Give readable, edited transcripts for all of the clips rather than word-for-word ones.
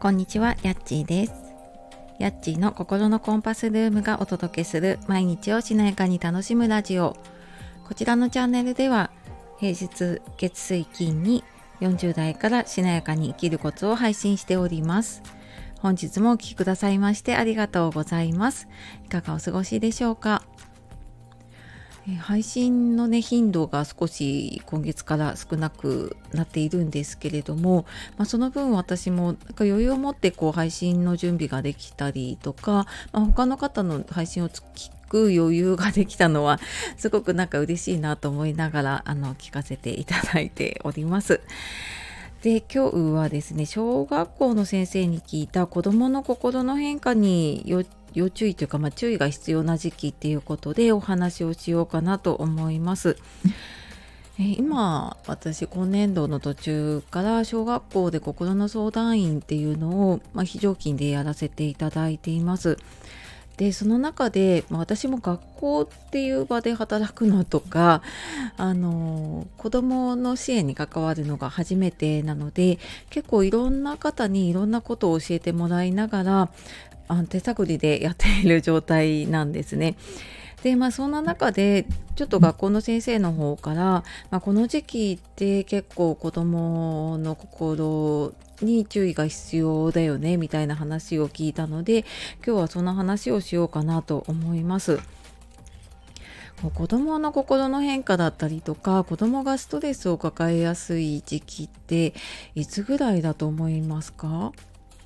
こんにちは、やっちーです。やっちーの心のコンパスルームがお届けする毎日をしなやかに楽しむラジオ。こちらのチャンネルでは平日月水金に40代からしなやかに生きるコツを配信しております。本日もお聞きくださいましてありがとうございます。いかがお過ごしでしょうか。配信の頻度が少し今月から少なくなっているんですけれども、その分私も余裕を持って配信の準備ができたりとか、他の方の配信を聞く余裕ができたのはすごく嬉しいなと思いながら聞かせていただいております。で、今日はですね、小学校の先生に聞いた子どもの心の変化に要注意というか、注意が必要な時期っていうことでお話をしようかなと思います。今私今年度の途中から小学校で心の相談員っていうのを、非常勤でやらせていただいています。でその中で、私も学校っていう場で働くのとか子どもの支援に関わるのが初めてなので、結構いろんな方にいろんなことを教えてもらいながら手探りでやっている状態なんですね。でそんな中でちょっと学校の先生の方から、この時期って結構子どもの心に注意が必要だよねみたいな話を聞いたので、今日はその話をしようかなと思います。子どもの心の変化だったりとか、子どもがストレスを抱えやすい時期っていつぐらいだと思いますか？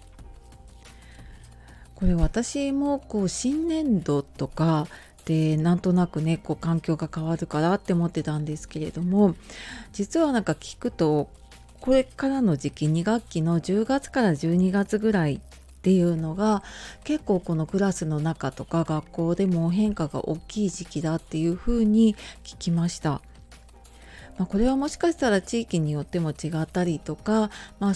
これ私も新年度とかでなんとなくね環境が変わるからって思ってたんですけれども、実は聞くとこれからの時期2学期の10月から12月ぐらいっていうのが結構このクラスの中とか学校でも変化が大きい時期だっていうふうに聞きました。これはもしかしたら地域によっても違ったりとか、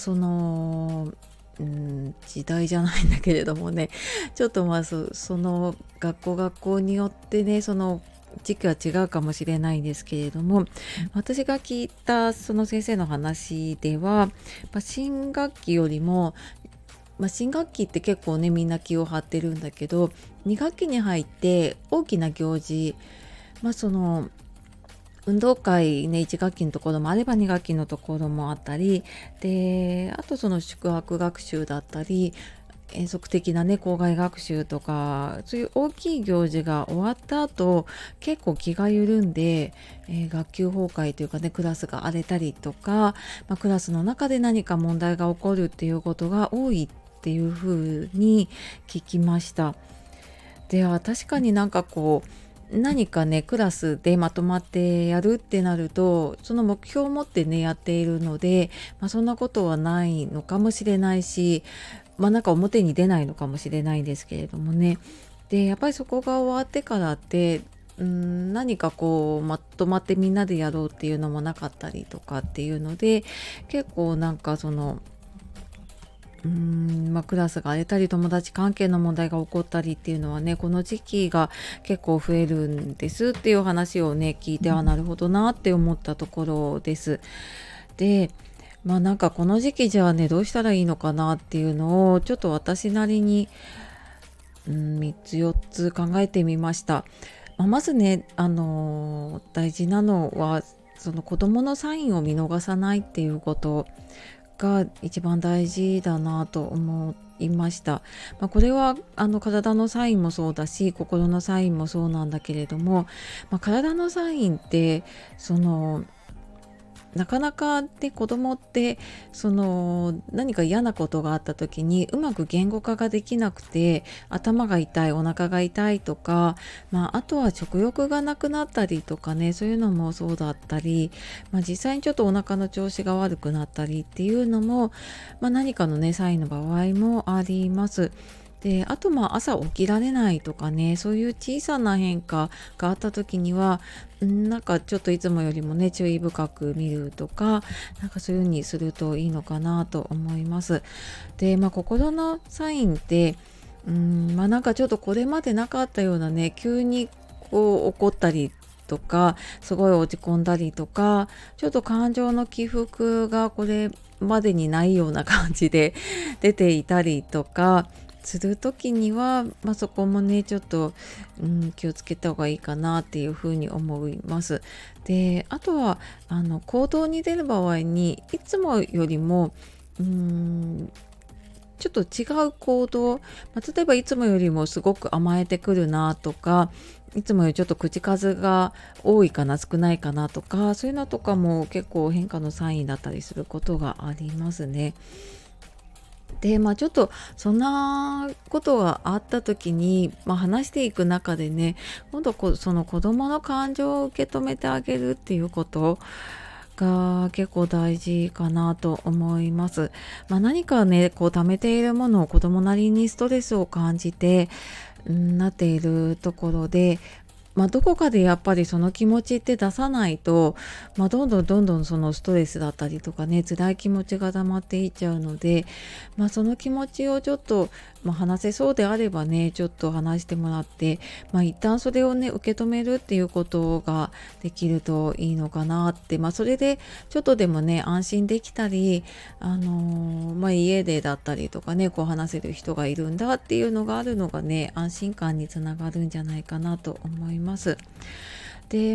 時代じゃないんだけれどもね、ちょっとその学校によってね、その時期は違うかもしれないんですけれども、私が聞いたその先生の話では、新学期よりも、新学期って結構ねみんな気を張ってるんだけど、2学期に入って大きな行事、その運動会ね、1学期のところもあれば2学期のところもあったりで、あとその宿泊学習だったり遠足的なね校外学習とか、そういう大きい行事が終わった後結構気が緩んで、学級崩壊というかねクラスが荒れたりとか、クラスの中で何か問題が起こるっていうことが多いっていうふうに聞きました。では確かに何かねクラスでまとまってやるってなるとその目標を持ってねやっているので、そんなことはないのかもしれないし、表に出ないのかもしれないんですけれどもね。でやっぱりそこが終わってからって何かまとまってみんなでやろうっていうのもなかったりとかっていうので、結構クラスが荒れたり友達関係の問題が起こったりっていうのはね、この時期が結構増えるんですっていう話をね聞いて、なるほどなって思ったところです。でこの時期じゃあねどうしたらいいのかなっていうのをちょっと私なりに3つ4つ考えてみました。まずね、大事なのはその子どものサインを見逃さないっていうことが一番大事だなと思いました。これは体のサインもそうだし心のサインもそうなんだけれども、体のサインってなかなかね子供って何か嫌なことがあった時にうまく言語化ができなくて頭が痛いお腹が痛いとか、あとは食欲がなくなったりとかね、そういうのもそうだったり、実際にちょっとお腹の調子が悪くなったりっていうのも、何かのねサインの場合もあります。であと朝起きられないとかね、そういう小さな変化があった時にはちょっといつもよりもね注意深く見るとか、そういう風にするといいのかなと思います。で心のサインってちょっとこれまでなかったようなね急に起こったりとか、すごい落ち込んだりとか、ちょっと感情の起伏がこれまでにないような感じで出ていたりとかする時には、そこもねちょっと、気をつけた方がいいかなっていうふうに思います。で、あとは行動に出る場合にいつもよりもちょっと違う行動、例えばいつもよりもすごく甘えてくるなとか、いつもよりちょっと口数が多いかな少ないかなとか、そういうのとかも結構変化のサインだったりすることがありますね。で、ちょっとそんなことがあった時に、話していく中でね、今度その子供の感情を受け止めてあげるっていうことが結構大事かなと思います。何かね、溜めているものを子供なりにストレスを感じて、なっているところで、どこかでやっぱりその気持ちって出さないと、どんどんそのストレスだったりとかね、辛い気持ちが溜まっていっちゃうので、その気持ちをちょっと、話せそうであればね、ちょっと話してもらって、一旦それをね、受け止めるっていうことができるといいのかなって、それでちょっとでもね、安心できたり、家でだったりとかね、話せる人がいるんだっていうのがあるのがね、安心感につながるんじゃないかなと思います。で、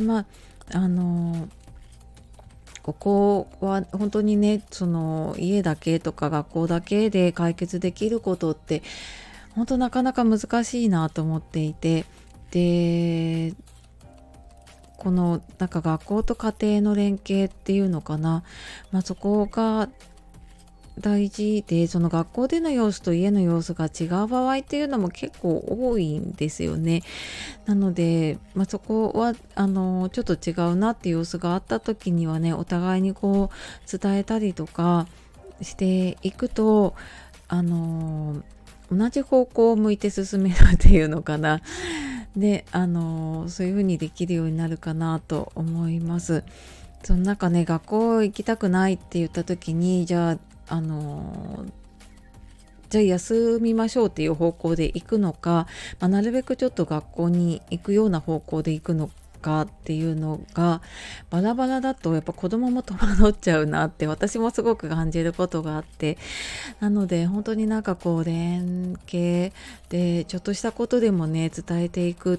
ここは本当にね、その家だけとか学校だけで解決できることって本当なかなか難しいなと思っていて、で、この学校と家庭の連携っていうのかな、そこが大事で、その学校での様子と家の様子が違う場合っていうのも結構多いんですよね。なので、そこはちょっと違うなっていう様子があった時にはね、お互いに伝えたりとかしていくと、同じ方向を向いて進めるっていうのかな。で、そういう風にできるようになるかなと思います。そのね、学校行きたくないって言った時に、じゃあ休みましょうっていう方向で行くのか、なるべくちょっと学校に行くような方向で行くのかっていうのがバラバラだとやっぱ子供も戸惑っちゃうなって私もすごく感じることがあって、なので本当に連携でちょっとしたことでもね伝えていくって、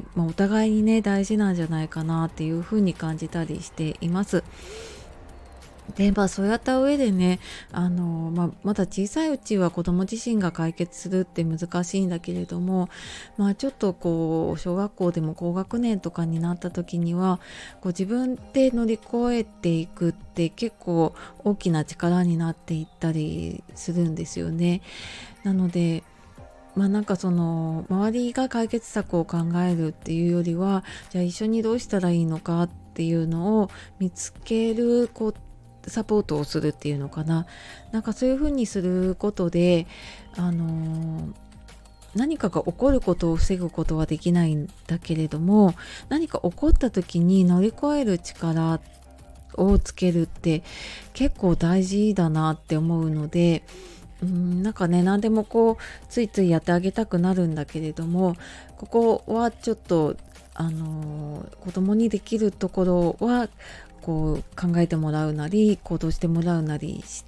お互いにね大事なんじゃないかなっていうふうに感じたりしています。で、そうやった上でね、まだ小さいうちは子供自身が解決するって難しいんだけれども、ちょっと小学校でも高学年とかになった時には自分で乗り越えていくって結構大きな力になっていったりするんですよね。なので、その周りが解決策を考えるっていうよりは、じゃあ一緒にどうしたらいいのかっていうのを見つけるサポートをするっていうのかな。そういうふうにすることで、何かが起こることを防ぐことはできないんだけれども、何か起こった時に乗り越える力をつけるって結構大事だなって思うので、何でもついついやってあげたくなるんだけれども、ここはちょっと子供にできるところは考えてもらうなり行動してもらうなりして、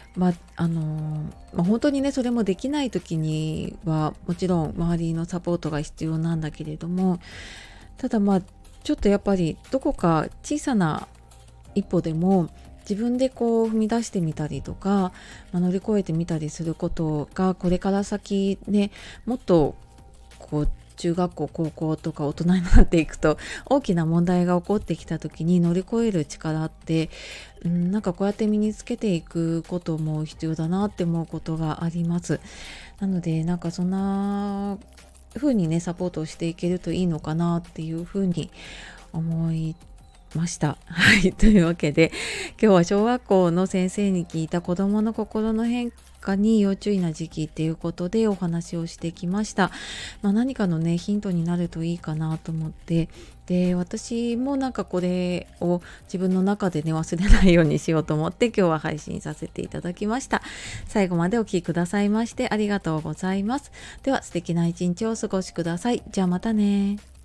本当にねそれもできない時にはもちろん周りのサポートが必要なんだけれども、ただちょっとやっぱりどこか小さな一歩でも自分で踏み出してみたりとか、乗り越えてみたりすることがこれから先ね、もっと中学校高校とか大人になっていくと大きな問題が起こってきた時に乗り越える力って、こうやって身につけていくことも必要だなって思うことがあります。なのでそんな風にねサポートをしていけるといいのかなっていう風に思いました。はい、というわけで今日は小学校の先生に聞いた子どもの心の変化に要注意な時期っていうことでお話をしてきました。何かのねヒントになるといいかなと思って、で私もこれを自分の中でね忘れないようにしようと思って今日は配信させていただきました。最後までお聞きくださいましてありがとうございます。では素敵な一日をお過ごしください。じゃあまたね。